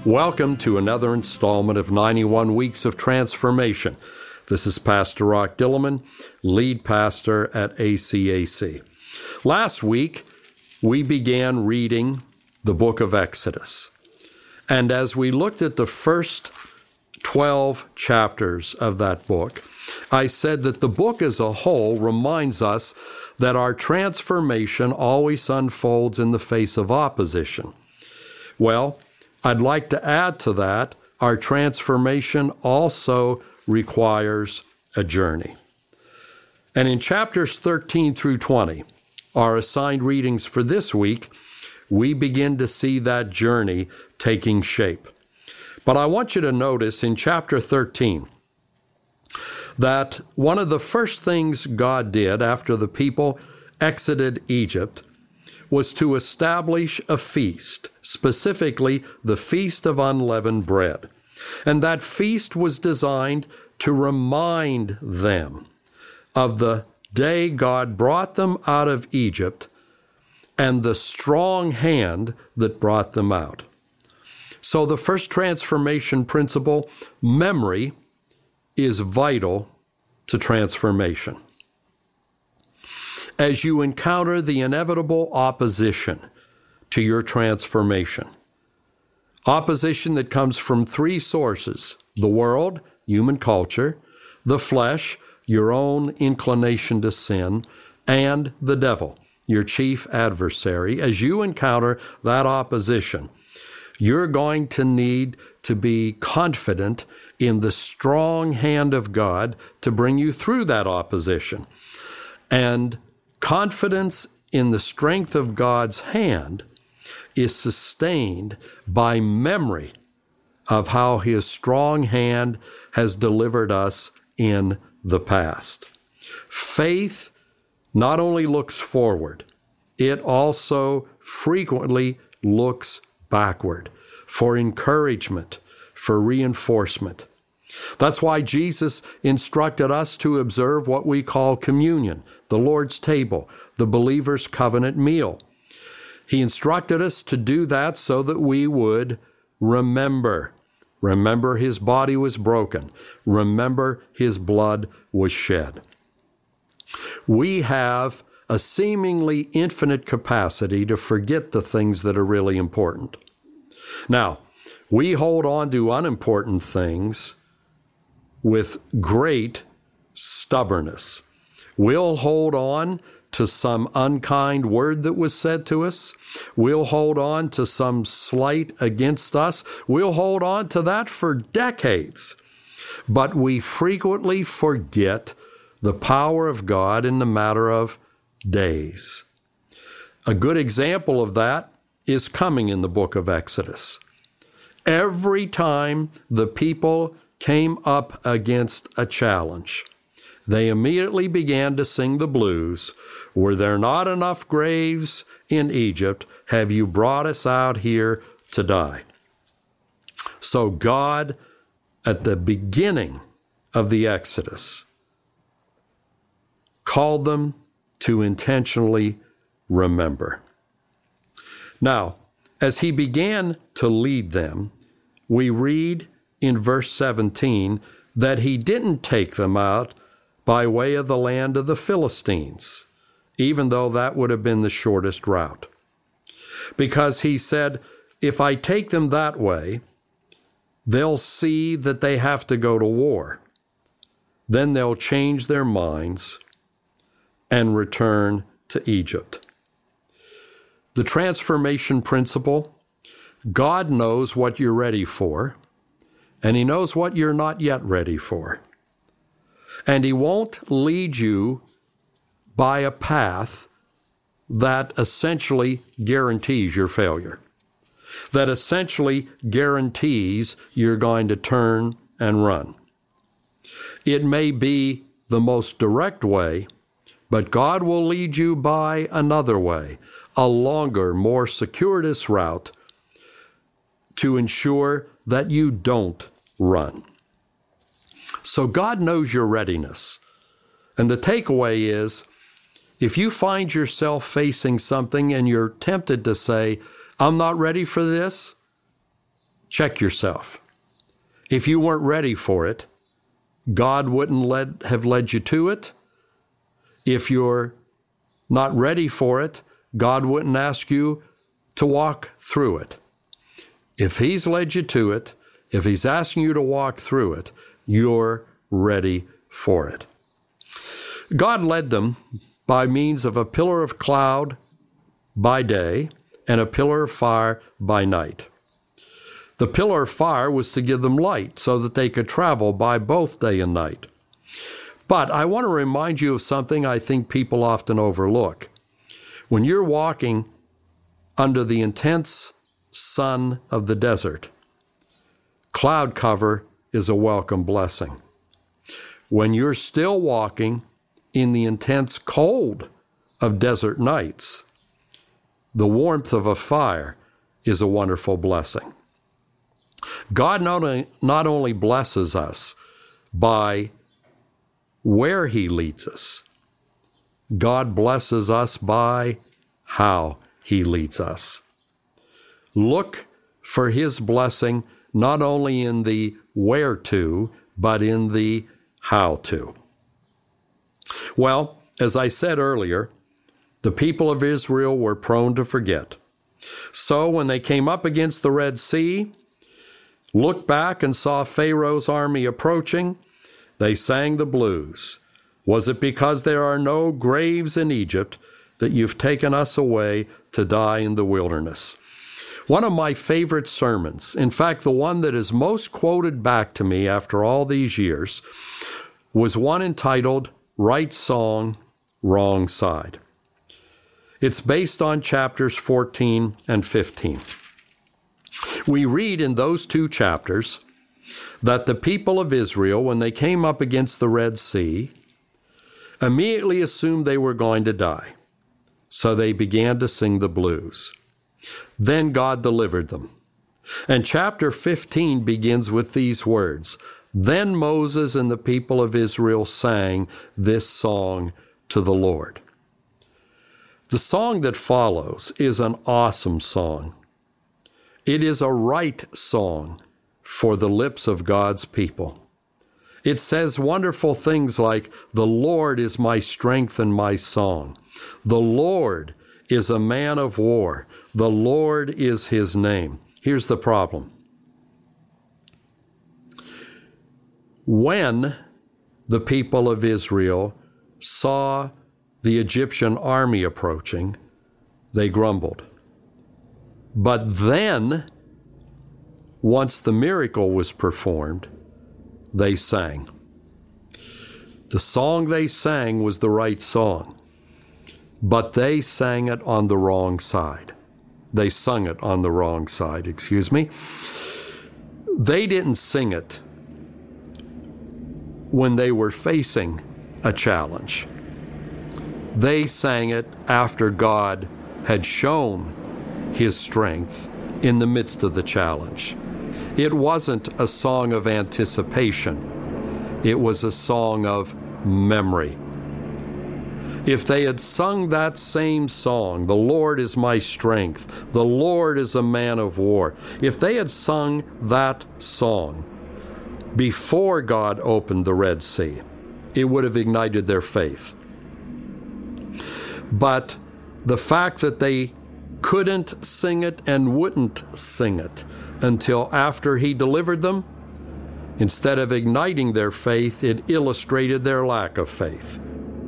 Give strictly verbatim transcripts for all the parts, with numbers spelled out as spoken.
Welcome to another installment of ninety-one Weeks of Transformation. This is Pastor Rock Dillerman, lead pastor at A C A C. Last week, we began reading the book of Exodus. And as we looked at the first twelve chapters of that book, I said that the book as a whole reminds us that our transformation always unfolds in the face of opposition. Well, I'd like to add to that, our transformation also requires a journey. And in chapters thirteen through twenty, our assigned readings for this week, we begin to see that journey taking shape. But I want you to notice in chapter thirteen that one of the first things God did after the people exited Egypt was to establish a feast, specifically the Feast of Unleavened Bread. And that feast was designed to remind them of the day God brought them out of Egypt and the strong hand that brought them out. So the first transformation principle, memory, is vital to transformation. As you encounter the inevitable opposition to your transformation, opposition that comes from three sources: the world, human culture; the flesh, your own inclination to sin; and the devil, your chief adversary. As you encounter that opposition, you're going to need to be confident in the strong hand of God to bring you through that opposition. And confidence in the strength of God's hand is sustained by memory of how His strong hand has delivered us in the past. Faith not only looks forward, it also frequently looks backward for encouragement, for reinforcement. That's why Jesus instructed us to observe what we call communion, the Lord's table, the believer's covenant meal. He instructed us to do that so that we would remember. Remember His body was broken. Remember His blood was shed. We have a seemingly infinite capacity to forget the things that are really important. Now, we hold on to unimportant things with great stubbornness. We'll hold on to some unkind word that was said to us. We'll hold on to some slight against us. We'll hold on to that for decades. But we frequently forget the power of God in the matter of days. A good example of that is coming in the book of Exodus. Every time the people came up against a challenge, they immediately began to sing the blues. Were there not enough graves in Egypt? Have you brought us out here to die? So God, at the beginning of the Exodus, called them to intentionally remember. Now, as He began to lead them, we read in verse seventeen that He didn't take them out by way of the land of the Philistines, even though that would have been the shortest route. Because He said, if I take them that way, they'll see that they have to go to war. Then they'll change their minds and return to Egypt. The transformation principle, God knows what you're ready for, and He knows what you're not yet ready for. And He won't lead you by a path that essentially guarantees your failure, that essentially guarantees you're going to turn and run. It may be the most direct way, but God will lead you by another way, a longer, more circuitous route to ensure that you don't run. So God knows your readiness. And the takeaway is, if you find yourself facing something and you're tempted to say, I'm not ready for this, check yourself. If you weren't ready for it, God wouldn't led, have led you to it. If you're not ready for it, God wouldn't ask you to walk through it. If He's led you to it, if He's asking you to walk through it, you're ready for it. God led them by means of a pillar of cloud by day and a pillar of fire by night. The pillar of fire was to give them light so that they could travel by both day and night. But I want to remind you of something I think people often overlook. When you're walking under the intense sun of the desert, cloud cover is a welcome blessing. When you're still walking in the intense cold of desert nights, the warmth of a fire is a wonderful blessing. God not only, not only blesses us by where He leads us, God blesses us by how He leads us. Look for His blessing not only in the where to, but in the how to. Well, as I said earlier, the people of Israel were prone to forget. So when they came up against the Red Sea, looked back and saw Pharaoh's army approaching, they sang the blues. Was it because there are no graves in Egypt that you've taken us away to die in the wilderness? One of my favorite sermons, in fact, the one that is most quoted back to me after all these years, was one entitled, Right Song, Wrong Side. It's based on chapters fourteen and fifteen. We read in those two chapters that the people of Israel, when they came up against the Red Sea, immediately assumed they were going to die. So they began to sing the blues. Then God delivered them. And chapter fifteen begins with these words, Then Moses and the people of Israel sang this song to the Lord. The song that follows is an awesome song. It is a right song for the lips of God's people. It says wonderful things like, The Lord is my strength and my song. The Lord is a man of war. The Lord is His name. Here's the problem. When the people of Israel saw the Egyptian army approaching, they grumbled. But then, once the miracle was performed, they sang. The song they sang was the right song, but they sang it on the wrong side. They sung it on the wrong side, excuse me. They didn't sing it when they were facing a challenge. They sang it after God had shown His strength in the midst of the challenge. It wasn't a song of anticipation. It was a song of memory. If they had sung that same song, The Lord is my strength, the Lord is a man of war, if they had sung that song before God opened the Red Sea, it would have ignited their faith. But the fact that they couldn't sing it and wouldn't sing it until after He delivered them, instead of igniting their faith, it illustrated their lack of faith.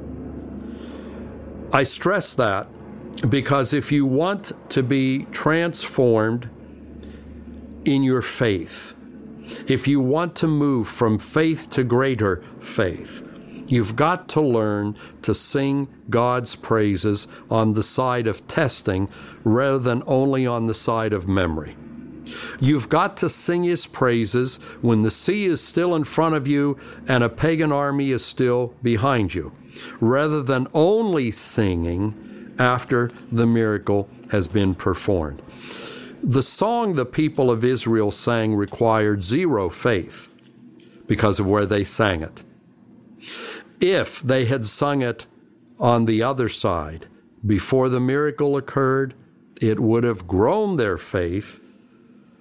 I stress that because if you want to be transformed in your faith, if you want to move from faith to greater faith, you've got to learn to sing God's praises on the side of testing rather than only on the side of memory. You've got to sing His praises when the sea is still in front of you and a pagan army is still behind you, rather than only singing after the miracle has been performed. The song the people of Israel sang required zero faith because of where they sang it. If they had sung it on the other side before the miracle occurred, it would have grown their faith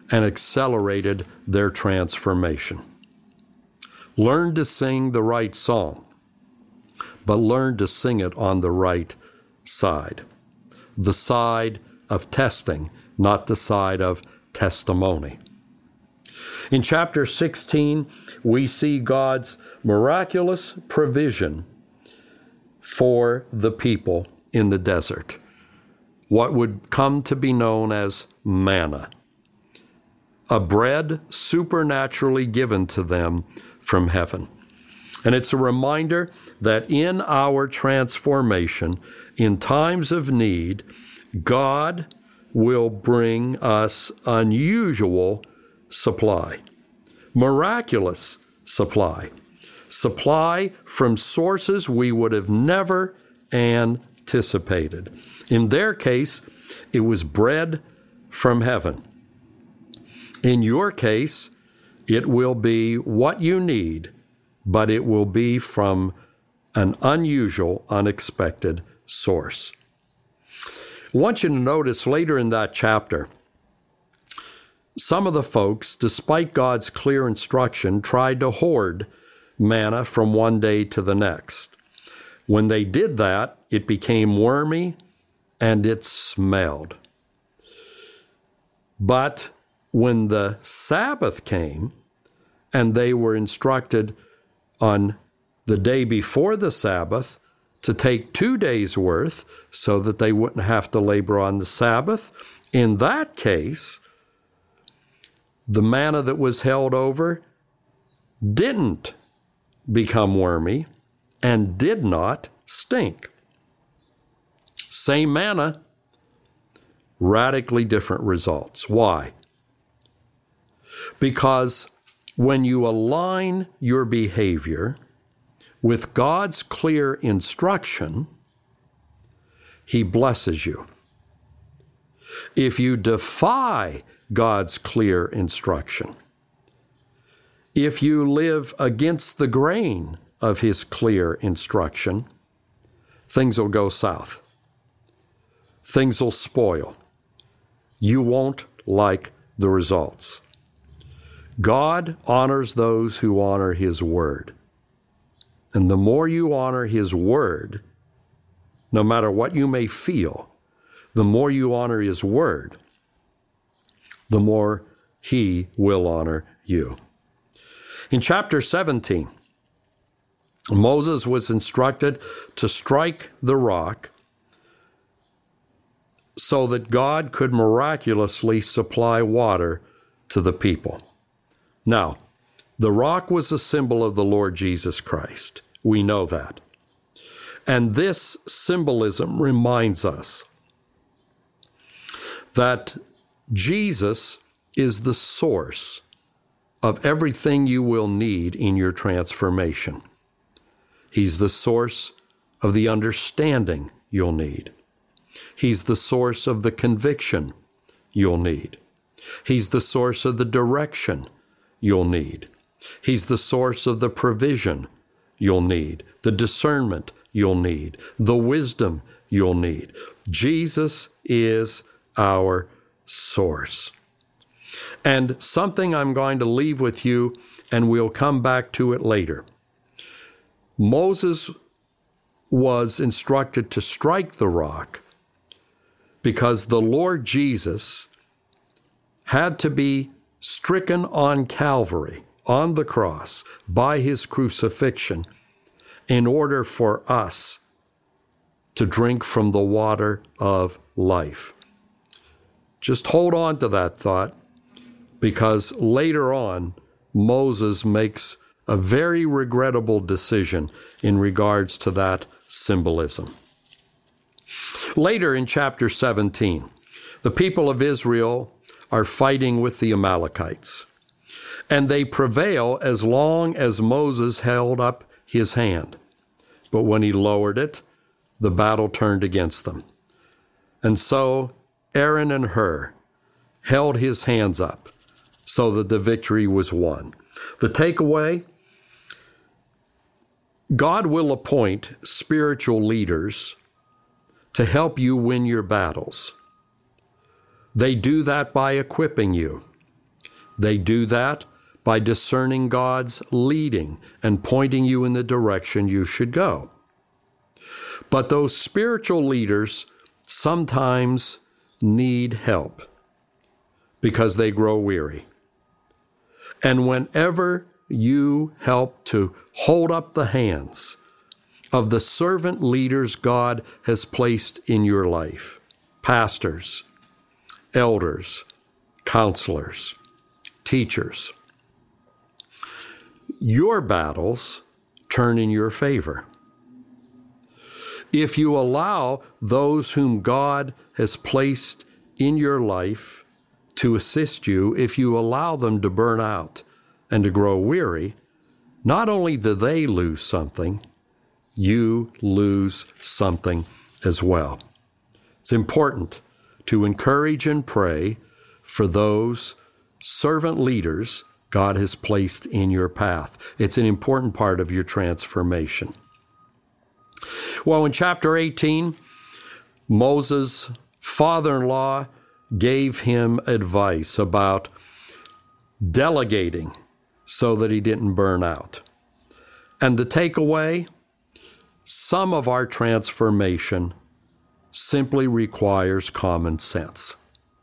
and accelerated their transformation. Learn to sing the right song, but learn to sing it on the right side. The side of testing, not the side of testimony. In chapter sixteen, we see God's miraculous provision for the people in the desert, what would come to be known as manna, a bread supernaturally given to them from heaven. And it's a reminder that in our transformation, in times of need, God will bring us unusual supply, miraculous supply, supply from sources we would have never anticipated. In their case, it was bread from heaven. In your case, it will be what you need, but it will be from an unusual, unexpected source. I want you to notice later in that chapter, some of the folks, despite God's clear instruction, tried to hoard manna from one day to the next. When they did that, it became wormy and it smelled. But when the Sabbath came and they were instructed on the day before the Sabbath to take two days' worth so that they wouldn't have to labor on the Sabbath, in that case, the manna that was held over didn't become wormy and did not stink. Same manna, radically different results. Why? Because when you align your behavior with God's clear instruction, He blesses you. If you defy God's clear instruction, if you live against the grain of His clear instruction, things will go south. Things will spoil. You won't like the results. God honors those who honor His word. And the more you honor His word, no matter what you may feel, the more you honor His word, the more He will honor you. In chapter seventeen, Moses was instructed to strike the rock so that God could miraculously supply water to the people. Now, the rock was a symbol of the Lord Jesus Christ. We know that. And this symbolism reminds us that Jesus is the source of everything you will need in your transformation. He's the source of the understanding you'll need. He's the source of the conviction you'll need. He's the source of the direction you'll need. He's the source of the provision you'll need, the discernment you'll need, the wisdom you'll need. Jesus is our source. And something I'm going to leave with you, and we'll come back to it later. Moses was instructed to strike the rock because the Lord Jesus had to be stricken on Calvary, on the cross, by His crucifixion, in order for us to drink from the water of life. Just hold on to that thought, because later on, Moses makes a very regrettable decision in regards to that symbolism. Later in chapter seventeen, the people of Israel are fighting with the Amalekites, and they prevail as long as Moses held up his hand. But when he lowered it, the battle turned against them. And so Aaron and Hur held his hands up so that the victory was won. The takeaway: God will appoint spiritual leaders to help you win your battles. They do that by equipping you. They do that by discerning God's leading and pointing you in the direction you should go. But those spiritual leaders sometimes need help because they grow weary. And whenever you help to hold up the hands of the servant leaders God has placed in your life, pastors, elders, counselors, teachers, your battles turn in your favor. If you allow those whom God has placed in your life to assist you, if you allow them to burn out and to grow weary, not only do they lose something, you lose something as well. It's important to encourage and pray for those servant leaders God has placed in your path. It's an important part of your transformation. Well, in chapter eighteen, Moses' father-in-law gave him advice about delegating so that he didn't burn out. And the takeaway, some of our transformation simply requires common sense.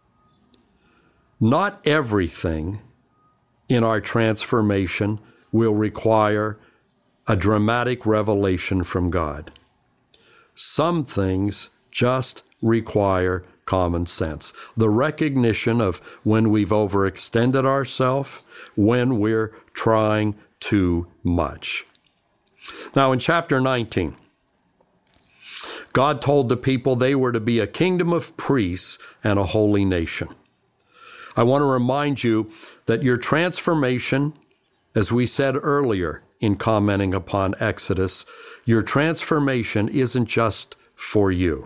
Not everything in our transformation will require a dramatic revelation from God. Some things just require common sense. The recognition of when we've overextended ourselves, when we're trying too much. Now, in chapter nineteen, God told the people they were to be a kingdom of priests and a holy nation. I want to remind you that your transformation, as we said earlier in commenting upon Exodus, your transformation isn't just for you.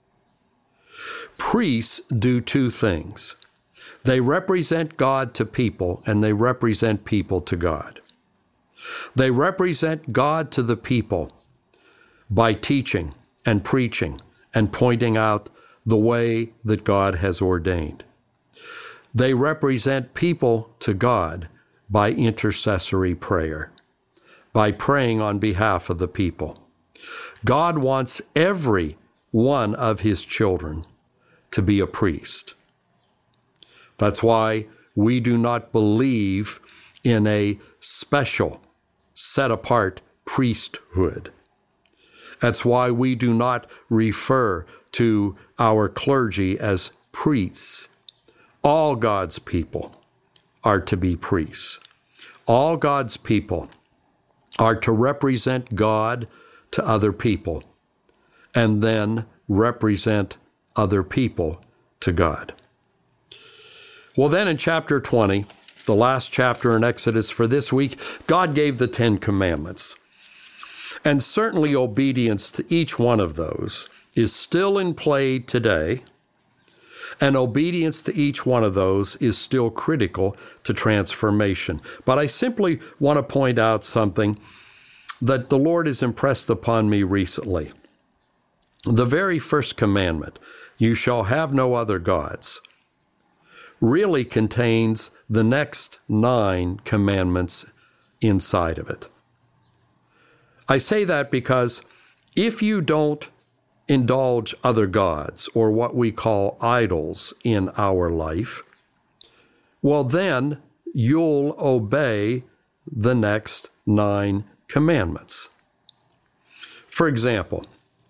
Priests do two things. They represent God to people, and they represent people to God. They represent God to the people by teaching and preaching and pointing out the way that God has ordained. They represent people to God by intercessory prayer, by praying on behalf of the people. God wants every one of his children to be a priest. That's why we do not believe in a special, set-apart priesthood. That's why we do not refer to our clergy as priests. All God's people are to be priests. All God's people are to represent God to other people and then represent other people to God. Well, then in chapter twenty, the last chapter in Exodus for this week, God gave the Ten Commandments. And certainly obedience to each one of those is still in play today, and obedience to each one of those is still critical to transformation. But I simply want to point out something that the Lord has impressed upon me recently. The very first commandment, "You shall have no other gods," really contains the next nine commandments inside of it. I say that because if you don't indulge other gods, or what we call idols, in our life, well, then you'll obey the next nine commandments. For example,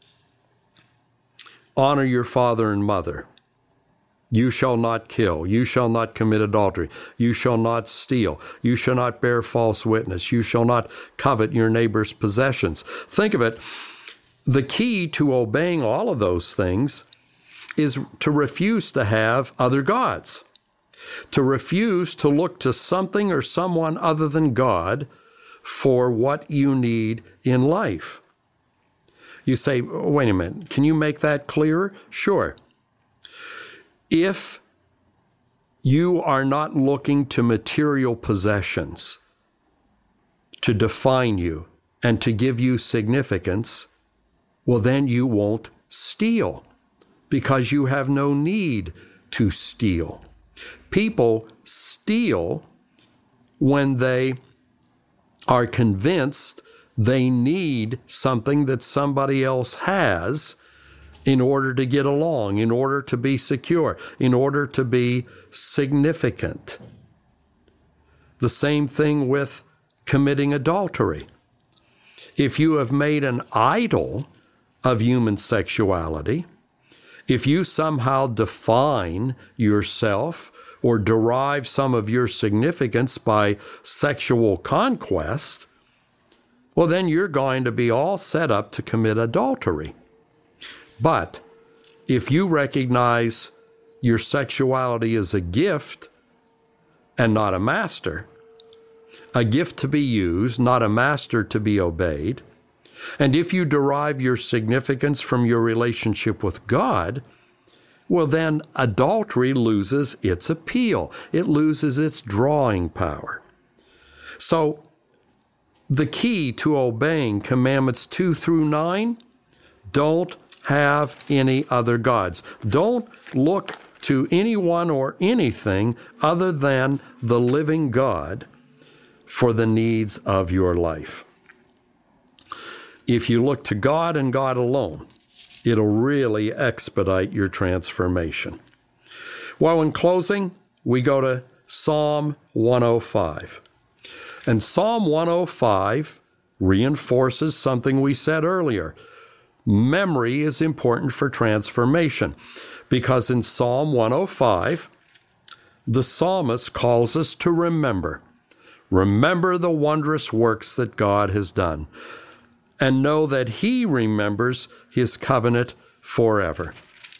honor your father and mother. You shall not kill. You shall not commit adultery. You shall not steal. You shall not bear false witness. You shall not covet your neighbor's possessions. Think of it. The key to obeying all of those things is to refuse to have other gods, to refuse to look to something or someone other than God for what you need in life. You say, wait a minute, can you make that clearer? Sure. If you are not looking to material possessions to define you and to give you significance, well, then you won't steal because you have no need to steal. People steal when they are convinced they need something that somebody else has in order to get along, in order to be secure, in order to be significant. The same thing with committing adultery. If you have made an idol of human sexuality, if you somehow define yourself or derive some of your significance by sexual conquest, well, then you're going to be all set up to commit adultery. But if you recognize your sexuality as a gift and not a master, a gift to be used, not a master to be obeyed, and if you derive your significance from your relationship with God, well, then adultery loses its appeal. It loses its drawing power. So the key to obeying commandments two through nine, don't have any other gods. Don't look to anyone or anything other than the living God for the needs of your life. If you look to God and God alone, it'll really expedite your transformation. Well, in closing, we go to Psalm one oh five. And Psalm one oh five reinforces something we said earlier. Memory is important for transformation because in Psalm one oh five, the psalmist calls us to remember. Remember the wondrous works that God has done, and know that He remembers His covenant forever.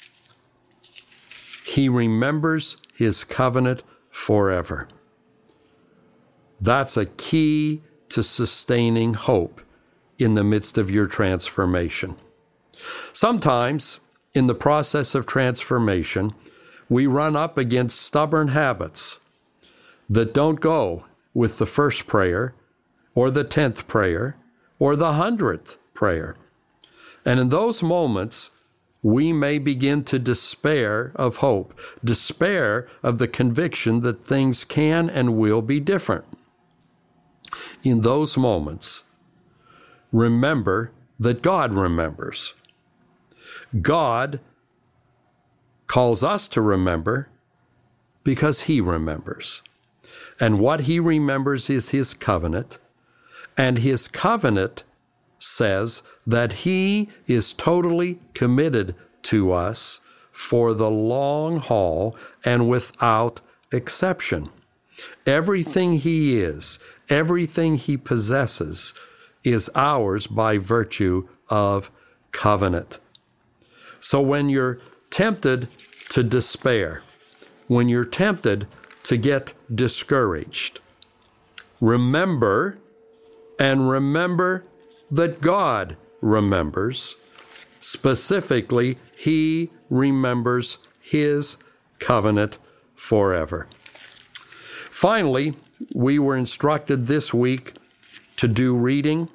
He remembers His covenant forever. That's a key to sustaining hope in the midst of your transformation. Sometimes, in the process of transformation, we run up against stubborn habits that don't go with the first prayer, or the tenth prayer, or the hundredth prayer. And in those moments, we may begin to despair of hope, despair of the conviction that things can and will be different. In those moments, remember that God remembers. God calls us to remember because He remembers. And what He remembers is His covenant. And His covenant says that He is totally committed to us for the long haul and without exception. Everything He is, everything He possesses is ours by virtue of covenant. So when you're tempted to despair, when you're tempted to get discouraged, remember and remember that God remembers. Specifically, He remembers His covenant forever. Finally, we were instructed this week to do reading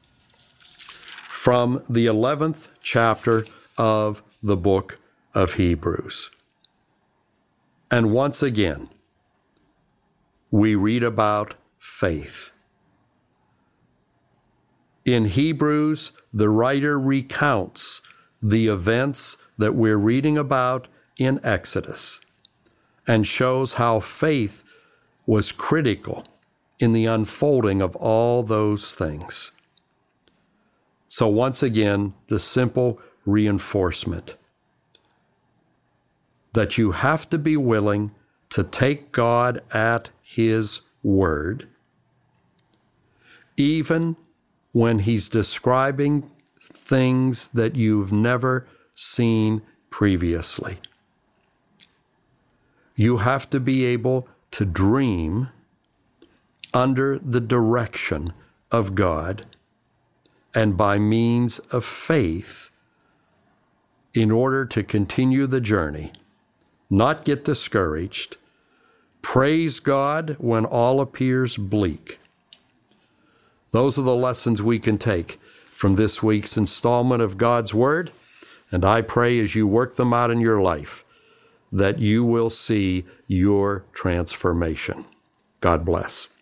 from the eleventh chapter of the book of Hebrews. And once again, we read about faith. In Hebrews, the writer recounts the events that we're reading about in Exodus and shows how faith was critical in the unfolding of all those things. So once again, the simple reinforcement that you have to be willing to take God at His word, even when He's describing things that you've never seen previously. You have to be able to dream under the direction of God and by means of faith in order to continue the journey, not get discouraged, praise God when all appears bleak. Those are the lessons we can take from this week's installment of God's Word, and I pray as you work them out in your life that you will see your transformation. God bless.